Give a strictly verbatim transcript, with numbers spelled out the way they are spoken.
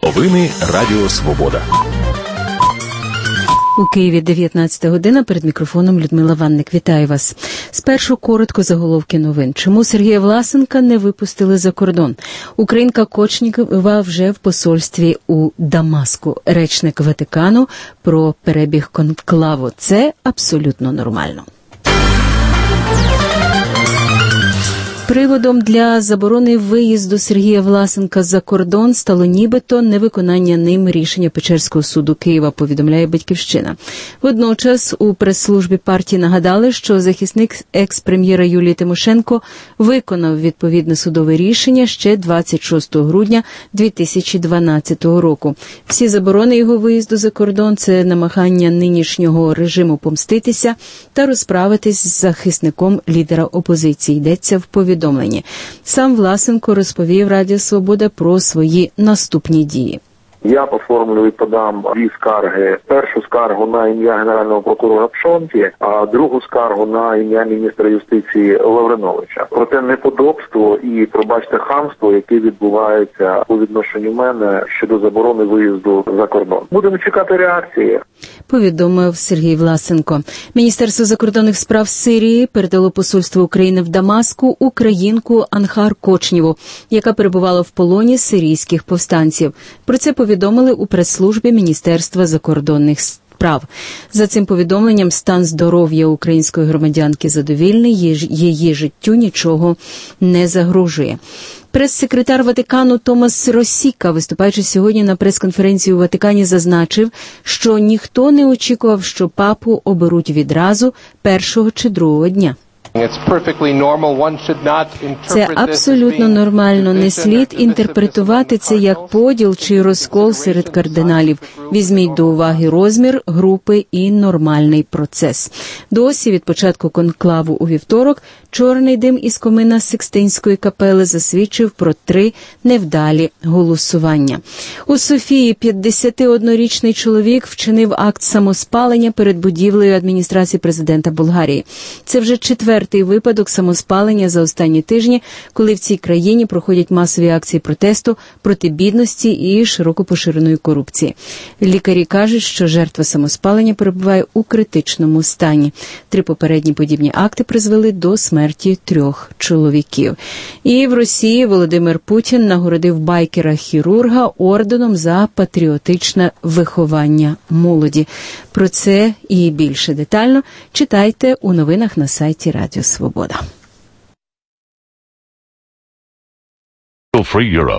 Новини Радіо Свобода. У Києві дев'ятнадцята година, перед мікрофоном Людмила Ванник. Вітаю вас. Спершу коротко заголовки новин. Чому Сергія Власенка не випустили за кордон? Українка Кочнєва вже в посольстві у Дамаску. Речник Ватикану про перебіг конклаву. Це абсолютно нормально. Приводом для заборони виїзду Сергія Власенка за кордон стало нібито невиконання ним рішення Печерського суду Києва, повідомляє «Батьківщина». Водночас у прес-службі партії нагадали, що захисник екс-прем'єра Юлії Тимошенко виконав відповідне судове рішення ще двадцять шостого грудня дві тисячі дванадцятого року. Всі заборони його виїзду за кордон – це намагання нинішнього режиму помститися та розправитись з захисником лідера опозиції, йдеться в повідомленні. Сам Власенко розповів Радіо Свобода про свої наступні дії. Я оформлю і подам дві скарги. Першу скаргу на ім'я генерального прокурора Пшонки, а другу скаргу на ім'я міністра юстиції Лавриновича. Про те неподобство і, пробачте, хамство, яке відбувається у відношенню мене щодо заборони виїзду за кордон. Будемо чекати реакції. Повідомив Сергій Власенко. Міністерство закордонних справ Сирії передало посольству України в Дамаску українку Анхар Кочнєву, яка перебувала в полоні сирійських повстанців. Про це повідомили у прес-службі Міністерства закордонних справ. За цим повідомленням, стан здоров'я української громадянки задовільний, її життю нічого не загрожує. Прес-секретар Ватикану Томас Росіка, виступаючи сьогодні на прес-конференції у Ватикані, зазначив, що ніхто не очікував, що папу оберуть відразу першого чи другого дня. Це абсолютно нормально. Не слід інтерпретувати це як поділ чи розкол серед кардиналів. Візьміть до уваги розмір групи і нормальний процес. Досі від початку конклаву у вівторок чорний дим із комина Сикстинської капели засвідчив про три невдалі голосування. У Софії п'ятдесятиоднорічний чоловік вчинив акт самоспалення перед будівлею адміністрації президента Болгарії. Це вже четвертий випадок самоспалення за останні тижні, коли в цій країні проходять масові акції протесту проти бідності і широко поширеної корупції. Лікарі кажуть, що жертва самоспалення перебуває у критичному стані. Три попередні подібні акти призвели до смерті трьох чоловіків. І в Росії Володимир Путін нагородив байкера-хірурга орденом за патріотичне виховання молоді. Про це і більше детально читайте у новинах на сайті Радіо Свобода. Free Europe.